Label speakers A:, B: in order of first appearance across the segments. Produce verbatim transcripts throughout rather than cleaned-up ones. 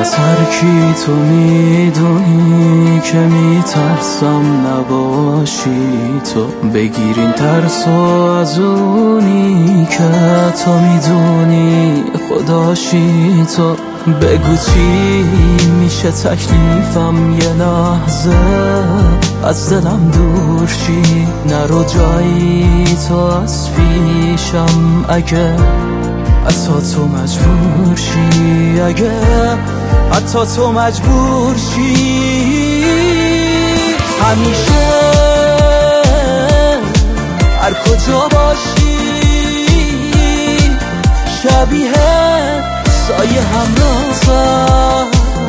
A: از هر کی تو میدونی که میترسم نباشی تو. بگیرین ترسو از اونی که تو میدونی خداشی تو. بگو چی میشه تکلیفم یه لحظه از دلم دور شی. نرو جایی تو از پیشم اگه حتی تو مجبور شی. اگه حتی تو مجبور شی. همیشه هر کجا باشی شبیه سایه همرازم.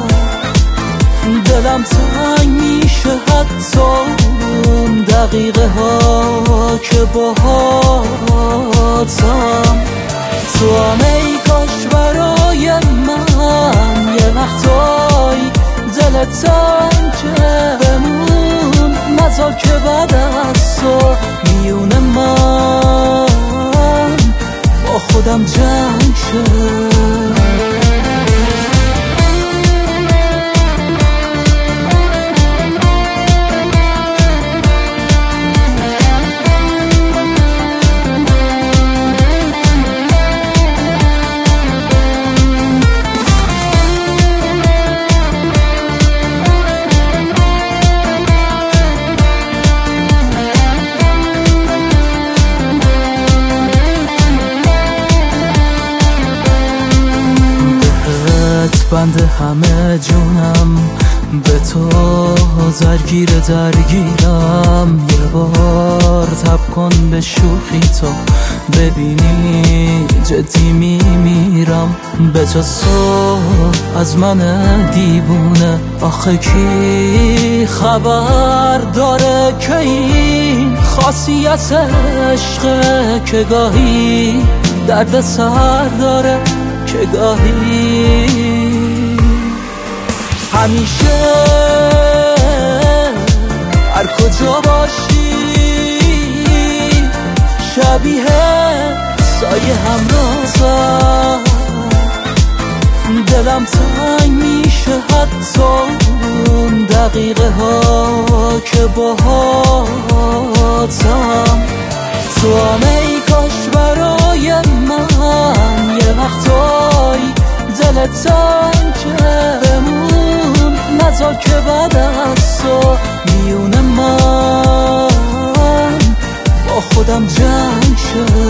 A: دلم تنگ میشه حتی اون دقیقه ها که باهاتم. تو هم ای کاش برای من یه وقتایی دلت تنگه بمون. نذار که بعد از تو میون من با خودم جنگ شه. بند همه جونم به تو درگیر درگیرم. یه بار تب کن به شوخی تو ببینی جدی میمیرم. به تو از من دیوونه آخه کی خبر داره که این خاصیت عشقه که گاهی درد سر داره که گاهی. همیشه هر کجا باشی شبیه سایه همرازم. دلم تنگ میشه حتی اون دقیقه ها که باهاتم. تو هم ای کاش برای من یه وقتایی دلت تنگه بمون. نذار که بعد از تو میون من با خودم جنگ شه.